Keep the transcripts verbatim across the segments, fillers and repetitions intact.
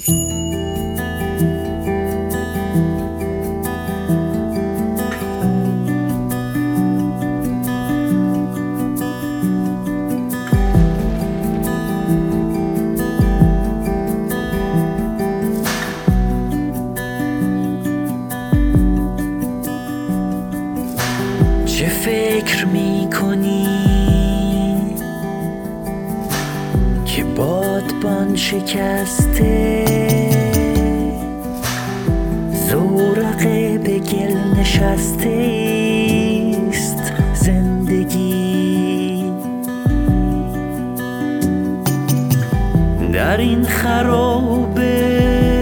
چه فکر میکنی که بادبان شکسته زورقه به گل نشسته است زندگی در این خرابه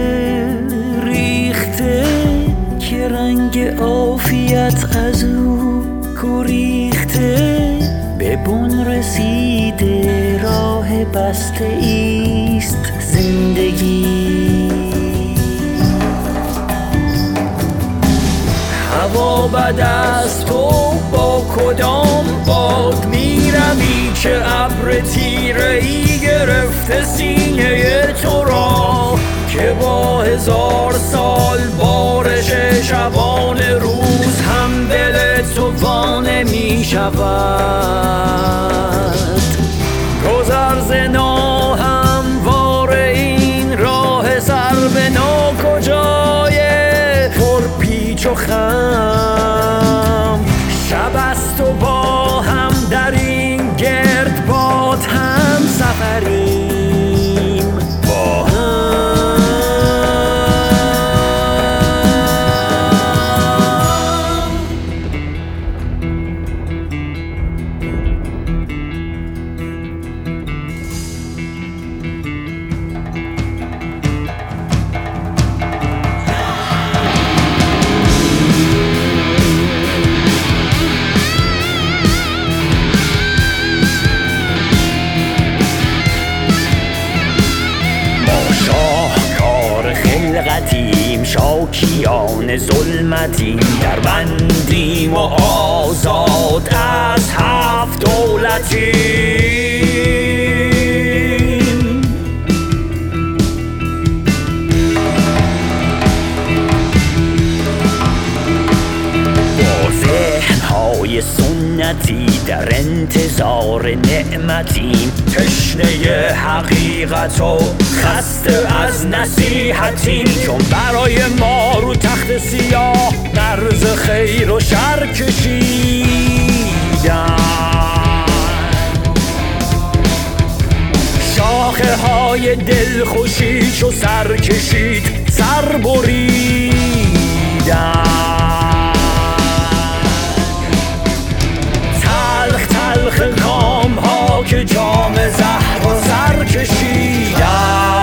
ریخته که رنگ عافیت از او گریخته به بن رسیده راه بسته ایست زندگی هوا بد است تو با کدام باد میروی که ابر تیره ای گرفته سینه تو را که با هزار سال بارش شبان روز هم دل تو وانه می شود گذر ز ناهموار این راه سر به ناکجای پر پیچ و خم شب است و با هم در این گردباد هم سفریم با خلقتیم شاکیان ظلمتیم در بندیم و آزاد از هفت دولتیم با ذهنهای سنتی در انتظار نعمتیم تشنه حقیقت و خسته از نصیحتیم چون برای ما رو تخت سیاه مرز خیر و شر کشیدن شاخه های دلخوشی چو سر کشید سر بریدن تلخ تلخ کام ها که جام زهر و سر کشیدن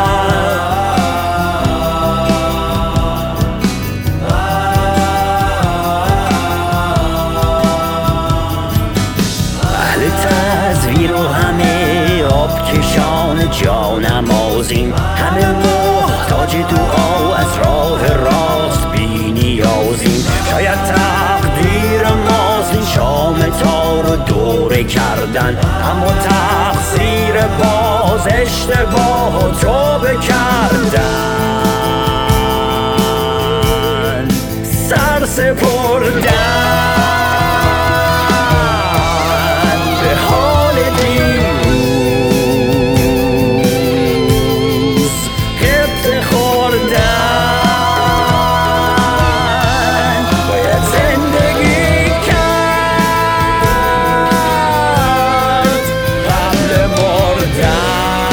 اهل تزویر و همه آبکشان جانمازیم همه محتاج دعا از راه راست بی نیازیم شاید تقدیر ماست این شام تار و دوره کردن اما تقصیر باز اشتباه و توبه کردن سر سپردن به حال دیروز غبطه خوردن باید زندگی کرد قبل مردن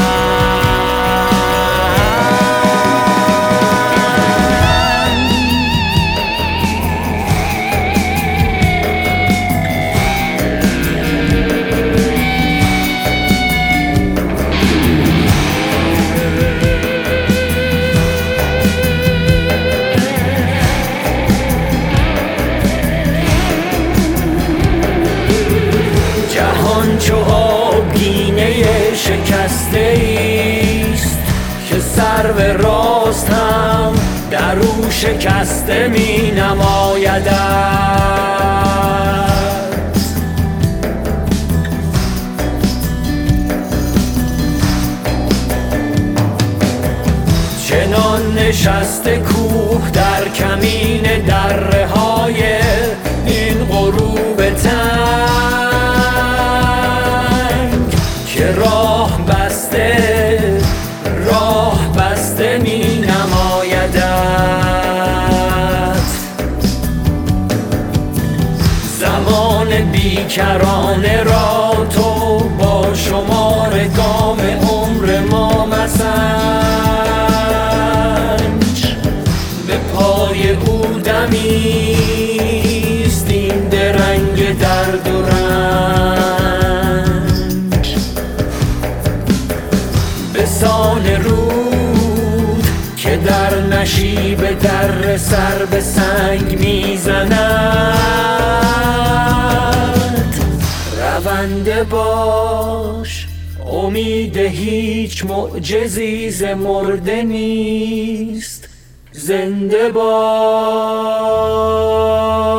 چو آبگینه شکسته ایست که سر به راست هم در او شکسته می نمایدد چنان نشسته کوه در کمین دره های این غروب تنگ که راه بسته راه بسته می نمایدت. زمان بیکرانه را تو با شمار گام عمر ما مسنج. به پای او دمیست این درنگ درد و رنج. به سان رود که در نشیب در سر به سنگ میزند. رونده باش امید هیچ معجزی ز مرده نیست. زنده باش.